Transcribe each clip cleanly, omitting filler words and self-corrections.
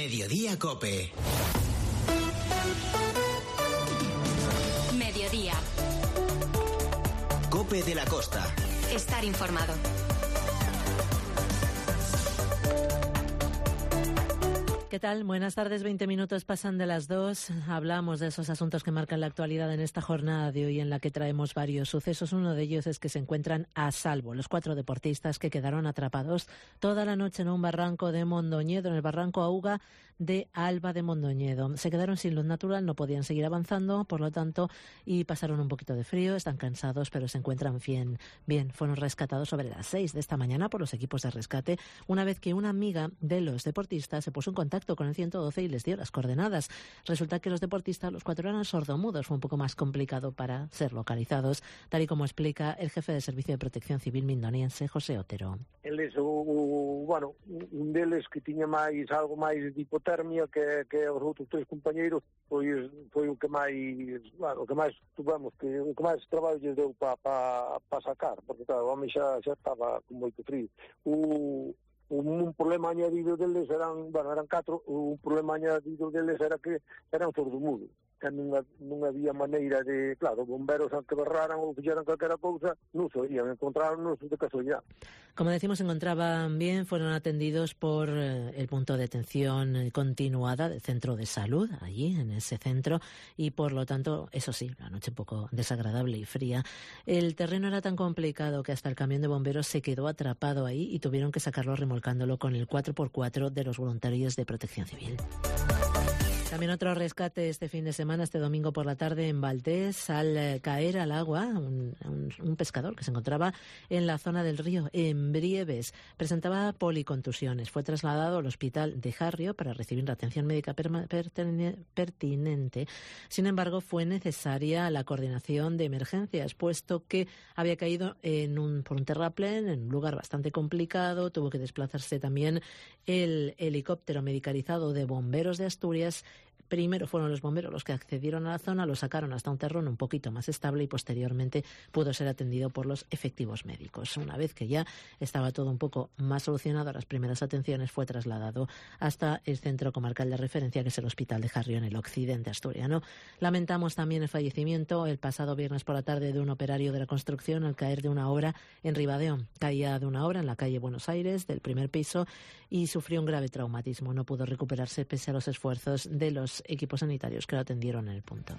Mediodía Cope. Mediodía. Cope de la Costa. Estar informado. ¿Qué tal? Buenas tardes, 20 minutos pasan de las 2. Hablamos de esos asuntos que marcan la actualidad en esta jornada de hoy en la que traemos varios sucesos. Uno de ellos es que se encuentran a salvo los 4 deportistas que quedaron atrapados toda la noche en un barranco de Mondoñedo, en el barranco Auga de Alba de Mondoñedo. Se quedaron sin luz natural, no podían seguir avanzando, por lo tanto, y pasaron un poquito de frío, están cansados, pero se encuentran bien. Fueron rescatados sobre las 6 de esta mañana por los equipos de rescate, una vez que una amiga de los deportistas se puso en contacto con el 112 y les dio las coordenadas. Resulta que los deportistas, los 4 eran sordomudos, fue un poco más complicado para ser localizados, tal y como explica el jefe de Servicio de Protección Civil mindoniense, José Otero. Eles, un deles que tiña algo máis de hipotermia que os outros 3 compañeiros, foi o que máis tuvemos, o que máis traballo lles deu para sacar, porque claro, o home xa estaba con moito frío. Un problema añadido deles eran 4, un problema añadido deles era que eran sordomudos. Non había maneira de, claro, bomberos aunque berraran ou fixeran calquera cousa, non sabían, encontraronnos de casualidad. Como decimos, se encontraban bien, fueron atendidos por el punto de atención continuada del centro de salud, allí en ese centro, y por lo tanto, eso sí, la noche un poco desagradable y fría. El terreno era tan complicado que hasta el camión de bomberos se quedó atrapado ahí y tuvieron que sacarlo remolcándolo con el 4x4 de los voluntarios de Protección Civil. También otro rescate este fin de semana, este domingo por la tarde en Valdés, al caer al agua un pescador que se encontraba en la zona del río, en Brieves. Presentaba policontusiones. Fue trasladado al hospital de Jarrio para recibir la atención médica pertinente. Sin embargo, fue necesaria la coordinación de emergencias, puesto que había caído por un terraplén en un lugar bastante complicado. Tuvo que desplazarse también el helicóptero medicalizado de bomberos de Asturias. Primero fueron los bomberos los que accedieron a la zona, lo sacaron hasta un terreno un poquito más estable y posteriormente pudo ser atendido por los efectivos médicos. Una vez que ya estaba todo un poco más solucionado, las primeras atenciones, fue trasladado hasta el centro comarcal de referencia, que es el Hospital de Jarrio, en el occidente asturiano. Lamentamos también el fallecimiento el pasado viernes por la tarde de un operario de la construcción al caer de una obra en Ribadeo. Caía de una obra en la calle Buenos Aires, del primer piso, y sufrió un grave traumatismo. No pudo recuperarse pese a los esfuerzos de los equipos sanitarios que lo atendieron en el punto.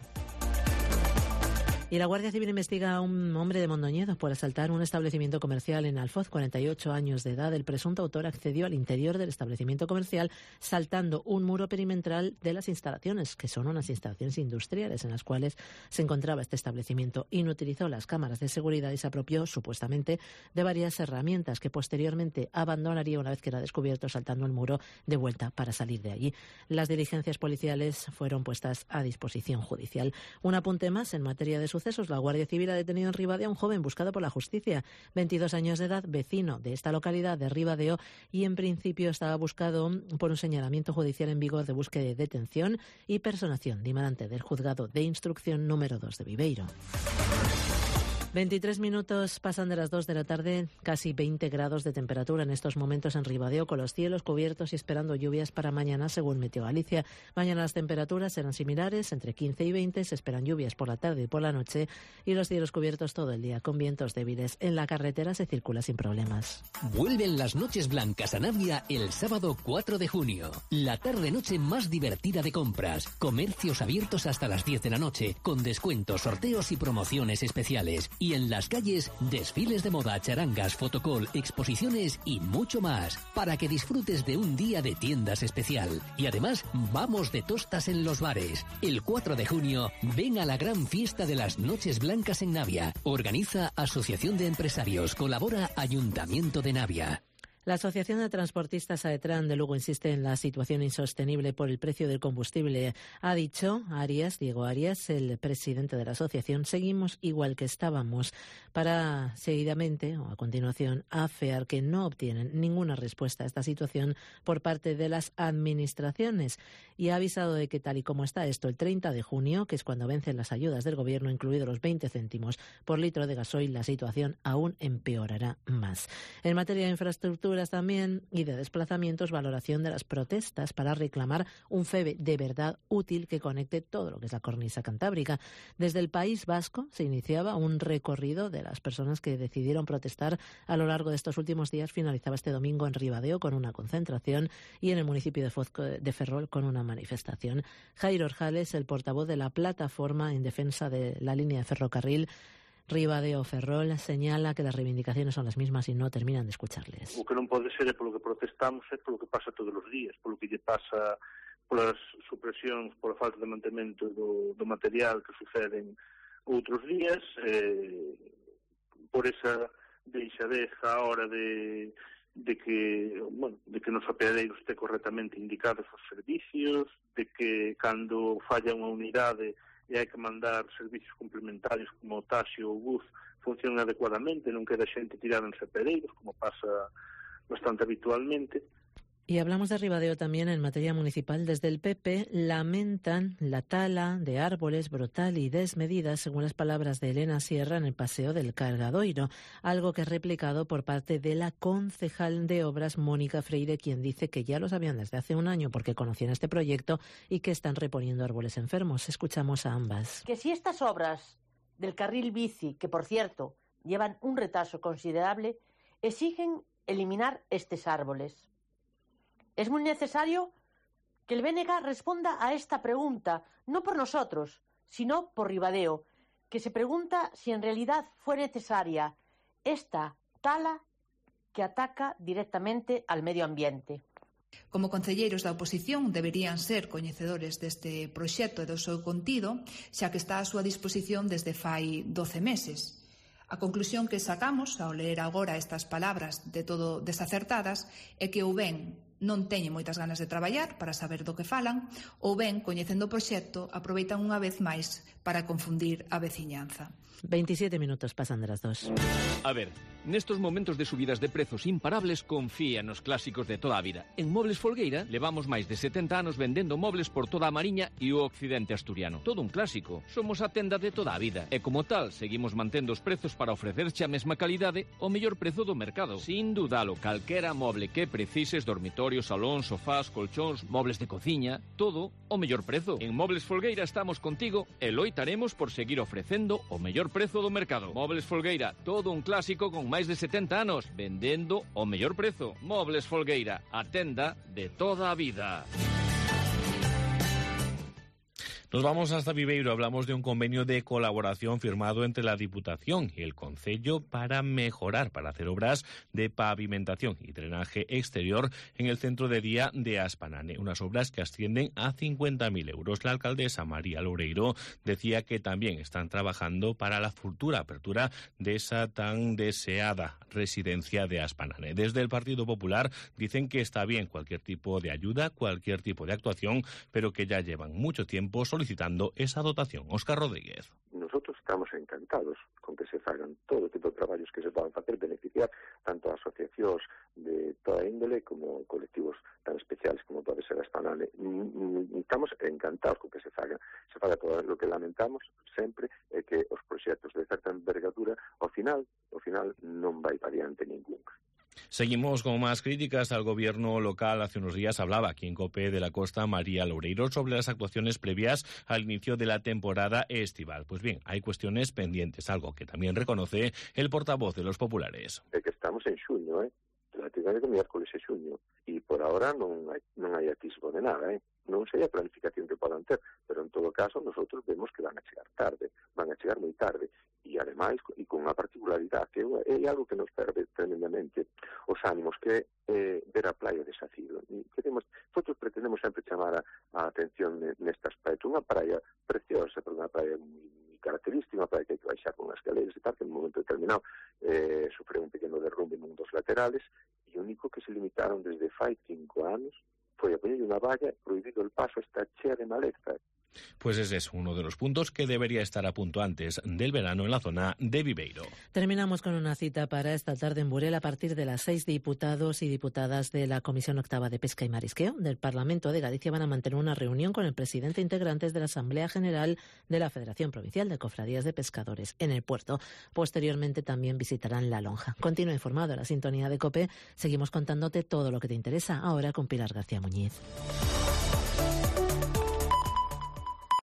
Y la Guardia Civil investiga a un hombre de Mondoñedo por asaltar un establecimiento comercial en Alfoz. 48 años de edad. El presunto autor accedió al interior del establecimiento comercial saltando un muro perimetral de las instalaciones, que son unas instalaciones industriales en las cuales se encontraba este establecimiento. Inutilizó las cámaras de seguridad y se apropió supuestamente de varias herramientas que posteriormente abandonaría una vez que era descubierto, saltando el muro de vuelta para salir de allí. Las diligencias policiales fueron puestas a disposición judicial. Un apunte más en materia de sucesos. La Guardia Civil ha detenido en Ribadeo a un joven buscado por la justicia, 22 años de edad, vecino de esta localidad de Ribadeo, y en principio estaba buscado por un señalamiento judicial en vigor de búsqueda y detención y personación dimanante del juzgado de instrucción número 2 de Viveiro. 23 minutos pasan de las 2 de la tarde, casi 20 grados de temperatura en estos momentos en Ribadeo, con los cielos cubiertos y esperando lluvias para mañana, según Meteo Galicia. Mañana las temperaturas serán similares, entre 15 y 20, se esperan lluvias por la tarde y por la noche, y los cielos cubiertos todo el día, con vientos débiles. En la carretera se circula sin problemas. Vuelven las Noches Blancas a Navia el sábado 4 de junio. La tarde-noche más divertida de compras. Comercios abiertos hasta las 10 de la noche, con descuentos, sorteos y promociones especiales. Y en las calles, desfiles de moda, charangas, fotocall, exposiciones y mucho más, para que disfrutes de un día de tiendas especial. Y además, vamos de tostas en los bares. El 4 de junio, ven a la gran fiesta de las Noches Blancas en Navia. Organiza Asociación de Empresarios, colabora Ayuntamiento de Navia. La Asociación de Transportistas AETRAN de Lugo insiste en la situación insostenible por el precio del combustible. Ha dicho Diego Arias, el presidente de la asociación, seguimos igual que estábamos, para seguidamente o a continuación afear que no obtienen ninguna respuesta a esta situación por parte de las administraciones, y ha avisado de que tal y como está esto, el 30 de junio, que es cuando vencen las ayudas del gobierno, incluidos los 20 céntimos por litro de gasoil, la situación aún empeorará más. En materia de infraestructura, clausuras también y de desplazamientos, valoración de las protestas para reclamar un FEVE de verdad útil que conecte todo lo que es la cornisa cantábrica. Desde el País Vasco se iniciaba un recorrido de las personas que decidieron protestar a lo largo de estos últimos días. Finalizaba este domingo en Ribadeo con una concentración y en el municipio de Foz de Ferrol con una manifestación. Jairo Orjales, el portavoz de la plataforma en defensa de la línea de ferrocarril Ribadeo-Ferrol, señala que las reivindicaciones son las mismas y no terminan de escucharles. O que non pode ser é polo que protestamos, é polo que pasa todos os días, polo que lle pasa polas supresións, pola falta de mantemento do material que suceden outros días, por esa deixadez a hora de que nos apeadeiros este correctamente indicados os servicios, de que cando falla unha unidade e hai que mandar servicios complementarios como o taxi ou o bus funcionen adecuadamente, non queda xente tirada en apeadeiros, como pasa bastante habitualmente. Y hablamos de Ribadeo también en materia municipal. Desde el PP lamentan la tala de árboles brutal y desmedida, según las palabras de Elena Sierra, en el Paseo del Cargadoiro, algo que es replicado por parte de la concejal de Obras, Mónica Freire, quien dice que ya lo sabían desde hace un año porque conocían este proyecto y que están reponiendo árboles enfermos. Escuchamos a ambas. Que si estas obras del carril bici, que por cierto llevan un retraso considerable, exigen eliminar estos árboles. Es muy necesario que el BNG responda a esta pregunta, no por nosotros, sino por Ribadeo, que se pregunta si en realidad fue necesaria esta tala que ataca directamente al medio ambiente. Como concelleiros da oposición deberían ser coñecedores deste proxecto e do seu contido, xa que está á súa disposición desde fai 12 meses. A conclusión que sacamos ao ler agora estas palabras de todo desacertadas é que ou ben non teñen moitas ganas de traballar para saber do que falan, ou ben, coñecendo o proxecto, aproveitan unha vez máis para confundir a veciñanza. 27 minutos pasan de las 2. A ver, nestos momentos de subidas de prezos imparables, confía nos clásicos de toda a vida. En Mobles Folgueira levamos máis de 70 anos vendendo mobles por toda a Mariña e o occidente asturiano. Todo un clásico. Somos a tenda de toda a vida. E como tal, seguimos mantendo os prezos para ofrecerche a mesma calidade o mellor prezo do mercado. Sin dudalo, calquera moble que precises, dormitorios, salóns, sofás, colchóns, mobles de cociña, todo o mellor prezo. En Mobles Folgueira estamos contigo e loitaremos por seguir ofrecendo o mellor prezo do mercado. Mobles Folgueira, todo un clásico con máis de 70 anos, vendendo o mellor prezo. Mobles Folgueira, a tenda de toda a vida. Nos vamos hasta Viveiro. Hablamos de un convenio de colaboración firmado entre la Diputación y el Concello para hacer obras de pavimentación y drenaje exterior en el centro de día de Aspanane. Unas obras que ascienden a 50.000 euros. La alcaldesa María Loureiro decía que también están trabajando para la futura apertura de esa tan deseada residencia de Aspanane. Desde el Partido Popular dicen que está bien cualquier tipo de ayuda, cualquier tipo de actuación, pero que ya llevan mucho tiempo solicitando esa dotación. Óscar Rodríguez. Nosotros estamos encantados con que se fagan todo tipo de traballos que se podan facer, beneficiar tanto a asociacións de toda índole como colectivos tan especiales como pode ser Aspanane. Estamos encantados con que se faga todo. Lo que lamentamos sempre é que os proxectos de certa envergadura ao final non vai variante ningún. Seguimos con más críticas al gobierno local. Hace unos días hablaba aquí en COPE de la Costa María Loureiro sobre las actuaciones previas al inicio de la temporada estival. Pues bien, hay cuestiones pendientes, algo que también reconoce el portavoz de los populares. É que estamos en xuño, relativamente miércoles e xuño, e por ahora non hai atisbo de nada, Non sei a planificación que podan ter, pero en todo caso nosotros vemos que van a chegar moi tarde, e ademais, e con unha particularidade que é algo que nos perde tremendamente os ánimos, que é ver a praia de Sacido. Nosotros pretendemos sempre chamar a atención neste aspecto. Unha praia preciosa, pero unha praia moi característica, unha praia que hai que baixar con as escaleiras e tal, que en un momento determinado sufreu un pequeno derrumbe nun dos laterales, e o único que se limitaron desde fai 5 anos foi a poñer unha valla, prohibido el paso, está chea de maleza. Pues ese es uno de los puntos que debería estar a punto antes del verano en la zona de Viveiro. Terminamos con una cita para esta tarde en Burela. A partir de las 6 diputados y diputadas de la Comisión Octava de Pesca y Marisqueo del Parlamento de Galicia van a mantener una reunión con el presidente e integrantes de la Asamblea General de la Federación Provincial de Cofradías de Pescadores en el puerto. Posteriormente también visitarán La Lonja. Continúa informado a la sintonía de COPE. Seguimos contándote todo lo que te interesa ahora con Pilar García Muñiz.